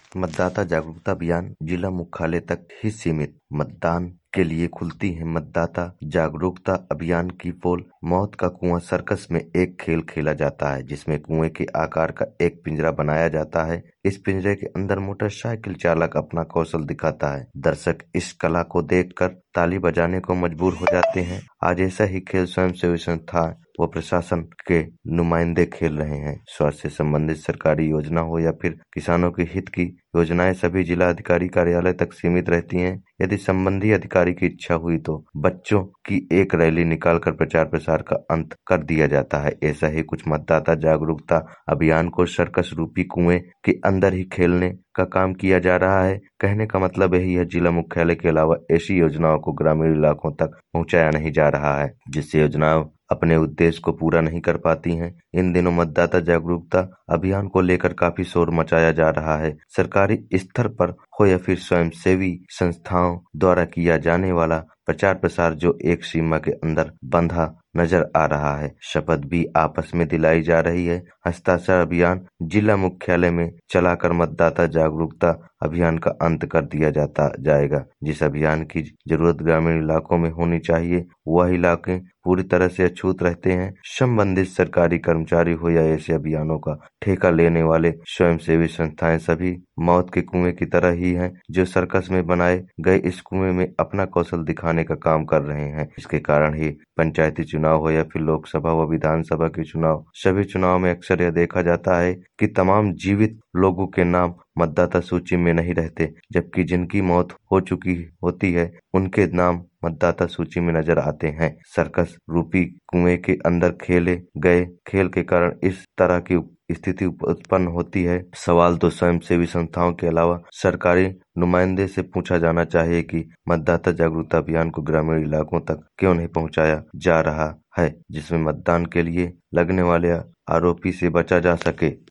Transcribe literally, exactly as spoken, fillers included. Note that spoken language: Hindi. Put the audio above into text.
मतदाता जागरूकता अभियान जिला मुख्यालय तक ही सीमित, मतदान के लिए खुलती है मतदाता जागरूकता अभियान की पोल। मौत का कुआं सर्कस में एक खेल खेला जाता है जिसमें कुएं के आकार का एक पिंजरा बनाया जाता है। इस पिंजरे के अंदर मोटरसाइकिल चालक अपना कौशल दिखाता है। दर्शक इस कला को देखकर ताली बजाने को मजबूर हो जाते हैं। आज ऐसा ही खेल स्वयंसेवी संस्था व प्रशासन के नुमाइंदे खेल रहे हैं। स्वास्थ्य से संबंधित सरकारी योजना हो या फिर किसानों के हित की योजनाएं सभी जिला अधिकारी कार्यालय तक सीमित रहती हैं। यदि संबंधी अधिकारी की इच्छा हुई तो बच्चों की एक रैली निकालकर प्रचार प्रसार का अंत कर दिया जाता है। ऐसा ही कुछ मतदाता जागरूकता अभियान को सर्कस रूपी कुएं के अंदर ही खेलने का काम किया जा रहा है। कहने का मतलब यही है, जिला मुख्यालय के अलावा ऐसी योजनाओं को ग्रामीण इलाकों तक पहुंचाया नहीं जा रहा है, जिससे योजनाओं अपने उद्देश्य को पूरा नहीं कर पाती हैं। इन दिनों मतदाता जागरूकता अभियान को लेकर काफी शोर मचाया जा रहा है। सरकारी स्तर पर हो या फिर स्वयंसेवी संस्थाओं द्वारा किया जाने वाला प्रचार प्रसार जो एक सीमा के अंदर बंधा नजर आ रहा है। शपथ भी आपस में दिलाई जा रही है। हस्ताक्षर अभियान जिला मुख्यालय में चलाकर मतदाता जागरूकता अभियान का अंत कर दिया जाता जाएगा। जिस अभियान की जरूरत ग्रामीण इलाकों में होनी चाहिए, वह इलाके पूरी तरह से अछूत रहते हैं। संबंधित सरकारी कर्मचारी हो या ऐसे अभियानों का ठेका लेने वाले स्वयंसेवी संस्थाएं सभी मौत के कुएं की तरह ही हैं, जो सर्कस में बनाए गए इस कुएं में अपना कौशल दिखाने का काम कर रहे हैं। इसके कारण ही पंचायती चुनाव हो या फिर लोकसभा व विधानसभा के चुनाव, सभी चुनाव में अक्सर यह देखा जाता है कि तमाम जीवित लोगों के नाम मतदाता सूची में नहीं रहते, जबकि जिनकी मौत हो चुकी होती है उनके नाम मतदाता सूची में नजर आते हैं। सर्कस रूपी कुएं के अंदर खेले गए खेल के कारण इस तरह की स्थिति उत्पन्न होती है। सवाल तो स्वयंसेवी संस्थाओं के अलावा सरकारी नुमाइंदे से पूछा जाना चाहिए कि मतदाता जागरूकता अभियान को ग्रामीण इलाकों तक क्यों नहीं पहुंचाया जा रहा है, जिसमें मतदान के लिए लगने वाले आरोपी से बचा जा सके।